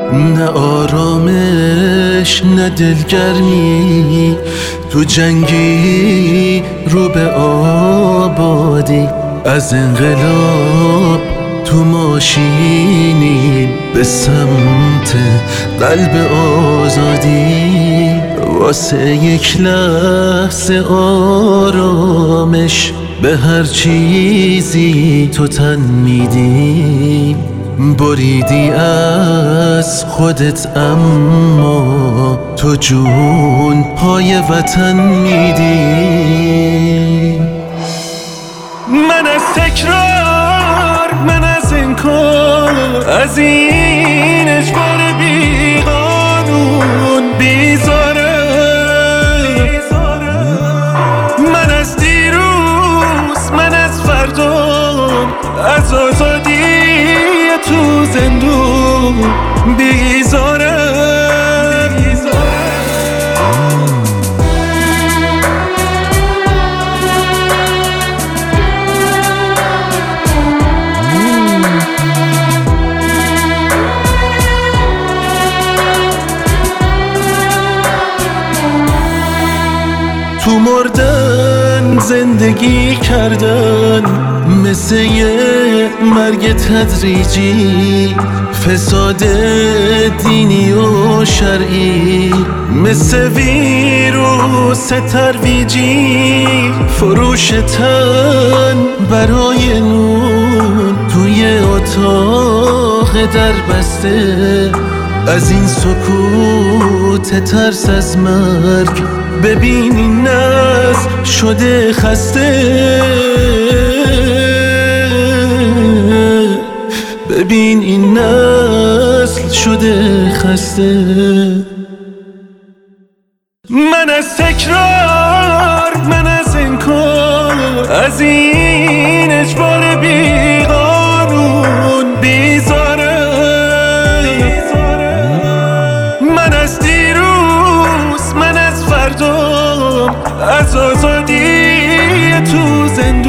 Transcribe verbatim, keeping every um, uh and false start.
نه آرامش نه دلگرمی، تو جنگی رو به آبادی، از انقلاب تو ماشینی به سمت قلب آزادی. واسه یک لحظه آرامش به هر چیزی تو تن میدی، بریدی از خودت اما تو جون پای وطن میدی. من از تکرار، من از انکار، از این اجبار بی قانون بیزارم. من از دیروز، من از فردا، از آزادی تو زندون بیزارم. تو مردن زندگی کردن مثل یه مرگ تدریجی، فساد دینی و شرعی مثل ویروس ترویجی، فروش تن برای نون توی اتاق در بسته، از این سکوت ترس از مرگ ببین این نسل شده خسته، ببین این نسل شده خسته. من از تکرار، من از انکار، از این اجبار بی قانون بیزارم. من از دیروز، من از فردا، از آزادی تو زندون